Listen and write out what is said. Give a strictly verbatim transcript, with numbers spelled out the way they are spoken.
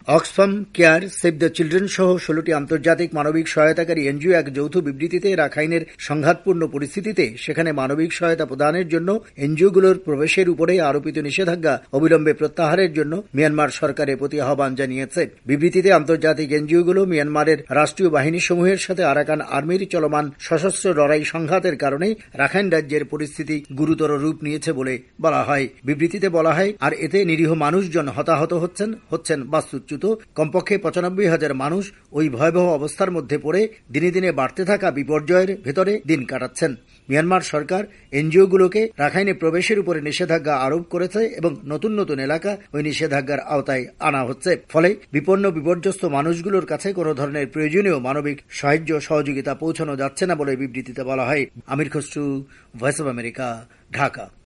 Oxfam Care, Save the Children সহ ষোলোটি আন্তর্জাতিক মানবিক সহায়তাকারী এনজিও এক যৌথ বিবৃতিতে রাখাইনের সংঘাতপূর্ণ পরিস্থিতিতে সেখানে মানবিক সহায়তা প্রদানের জন্য এনজিওগুলোর প্রবেশের উপরে আরোপিত নিষেধাজ্ঞা অবিলম্বে প্রত্যাহারের জন্য মিয়ানমার সরকারের প্রতি আহ্বান জানিয়েছে। বিবৃতিতে আন্তর্জাতিক এনজিওগুলো মিয়ানমারের রাষ্ট্রীয় বাহিনীসমূহের সাথে আরাকান আর্মির চলমান সশস্ত্র লড়াই সংঘাতের কারণে রাখাইন রাজ্যের পরিস্থিতি গুরুতর রূপ নিয়েছে বলে বলা হয়। বিবৃতিতে বলা হয়, আর এতে নিরীহ মানুষজন হতাহত হচ্ছেন হচ্ছেন বাস্তুচ্যুত। কমপক্ষে পঁচানব্বই হাজার মানুষ ওই ভয়াবহ অবস্থার মধ্যে পড়ে দিনে দিনে বাড়তে থাকা বিপর্যয়ের ভেতরে দিন কাটাচ্ছেন। মিয়ানমার সরকার এনজিওগুলোকে রাখাইনে প্রবেশের উপরে নিষেধাজ্ঞা আরোপ করেছে এবং নতুন নতুন এলাকা ওই নিষেধাজ্ঞার আওতায় আনা হচ্ছে। ফলে বিপন্ন বিপর্যস্ত মানুষগুলোর কাছে কোনো ধরনের প্রয়োজনীয় মানবিক সাহায্য সহযোগিতা পৌঁছানো যাচ্ছে না বলে বিবৃতিতে বলা হয়। Amir Khasru, Voice of America, Dhaka.